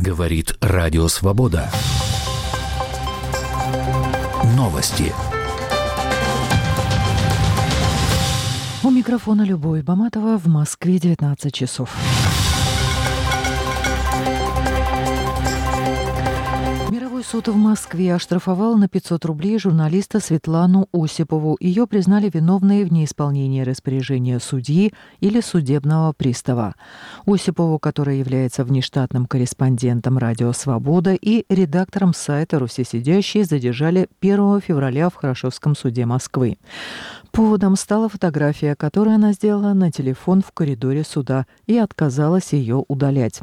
Говорит Радио Свобода. Новости. У микрофона Любовь Баматова, в Москве 19 часов. Мировой суд в Москве оштрафовал на 500 рублей журналиста Светлану Осипову. Ее признали виновной в неисполнении распоряжения судьи или судебного пристава. Осипову, которая является внештатным корреспондентом «Радио Свобода» и редактором сайта «Руси сидящие», задержали 1 февраля в Хорошевском суде Москвы. Поводом стала фотография, которую она сделала на телефон в коридоре суда и отказалась ее удалять.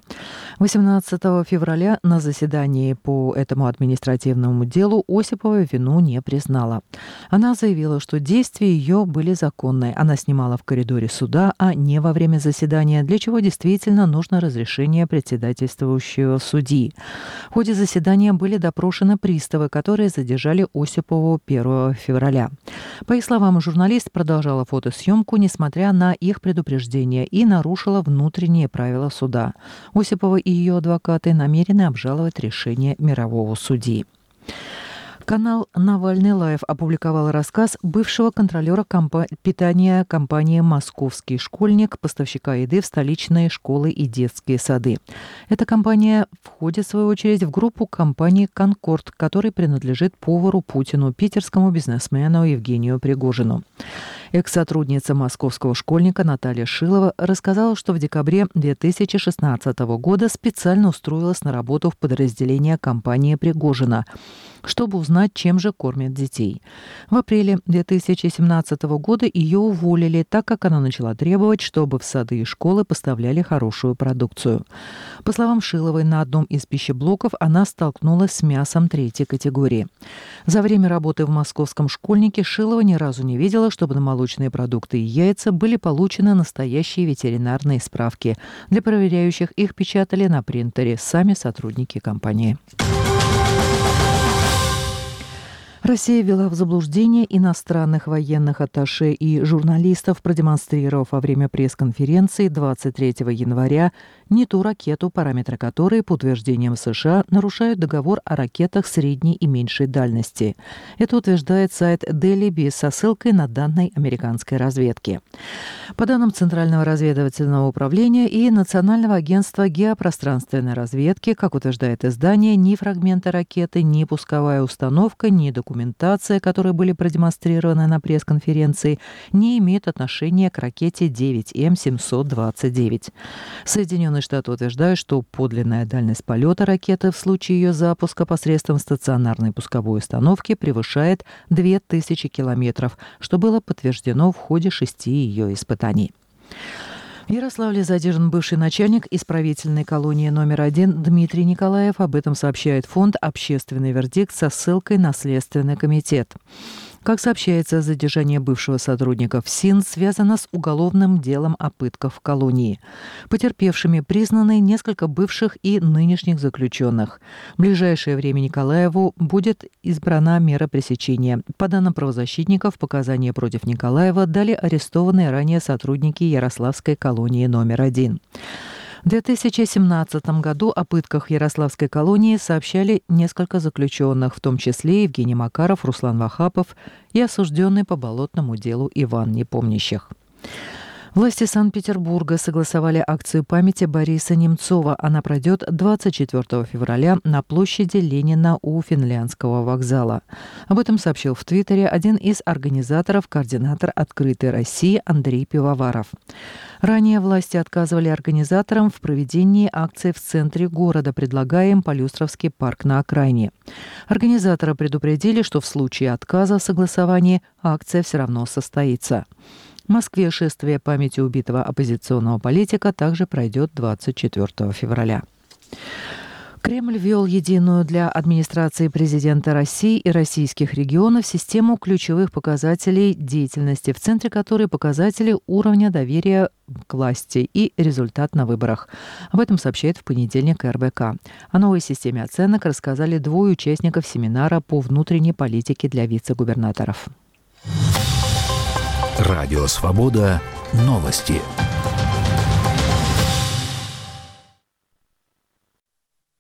18 февраля на заседании по этому административному делу Осипова вину не признала. Она заявила, что действия ее были законные. Она снимала в коридоре суда, а не во время заседания, для чего действительно нужно разрешение председательствующего судьи. В ходе заседания были допрошены приставы, которые задержали Осипову 1 февраля. По их словам, журналист продолжала фотосъемку, несмотря на их предупреждение, и нарушила внутренние правила суда. Осипова и ее адвокаты намерены обжаловать решение мирового судьи. Канал «Навальный Лайв» опубликовал рассказ бывшего контролера питания компании «Московский школьник», поставщика еды в столичные школы и детские сады. Эта компания входит, в свою очередь, в группу компании «Конкорд», которой принадлежит повару Путину, питерскому бизнесмену Евгению Пригожину. Экс-сотрудница «Московского школьника» Наталья Шилова рассказала, что в декабре 2016 года специально устроилась на работу в подразделение компании Пригожина, чтобы узнать, чем же кормят детей. В апреле 2017 года ее уволили, так как она начала требовать, чтобы в сады и школы поставляли хорошую продукцию. По словам Шиловой, на одном из пищеблоков она столкнулась с мясом 3-й категории. За время работы в «Московском школьнике» Шилова ни разу не видела, чтобы на молочные продукты и яйца были получены настоящие ветеринарные справки. Для проверяющих их печатали на принтере сами сотрудники компании. Россия ввела в заблуждение иностранных военных атташе и журналистов, продемонстрировав во время пресс-конференции 23 января не ту ракету, параметры которой, по утверждениям США, нарушают договор о ракетах средней и меньшей дальности. Это утверждает сайт Daily Beast со ссылкой на данные американской разведки. По данным Центрального разведывательного управления и Национального агентства геопространственной разведки, как утверждает издание, ни фрагменты ракеты, ни пусковая установка, ни документация, которые были продемонстрированы на пресс-конференции, не имеют отношения к ракете 9М729. Соединенные Штаты утверждают, что подлинная дальность полета ракеты в случае ее запуска посредством стационарной пусковой установки превышает 2000 километров, что было подтверждено в ходе 6 ее испытаний. В Ярославле задержан бывший начальник исправительной колонии номер 1 Дмитрий Николаев. Об этом сообщает фонд «Общественный вердикт» со ссылкой на Следственный комитет. Как сообщается, задержание бывшего сотрудника ФСИН связано с уголовным делом о пытках в колонии. Потерпевшими признаны несколько бывших и нынешних заключенных. В ближайшее время Николаеву будет избрана мера пресечения. По данным правозащитников, показания против Николаева дали арестованные ранее сотрудники Ярославской колонии номер 1. В 2017 году о пытках в Ярославской колонии сообщали несколько заключенных, в том числе Евгений Макаров, Руслан Вахапов и осужденный по болотному делу Иван Непомнящих. Власти Санкт-Петербурга согласовали акцию памяти Бориса Немцова. Она пройдет 24 февраля на площади Ленина у Финляндского вокзала. Об этом сообщил в Твиттере один из организаторов, координатор «Открытой России» Андрей Пивоваров. Ранее власти отказывали организаторам в проведении акции в центре города, предлагая им Полюстровский парк на окраине. Организаторы предупредили, что в случае отказа в согласовании акция все равно состоится. В Москве шествие памяти убитого оппозиционного политика также пройдет 24 февраля. Кремль ввел единую для администрации президента России и российских регионов систему ключевых показателей деятельности, в центре которой показатели уровня доверия к власти и результат на выборах. Об этом сообщает в понедельник РБК. О новой системе оценок рассказали двое участников семинара по внутренней политике для вице-губернаторов. Радио Свобода. Новости.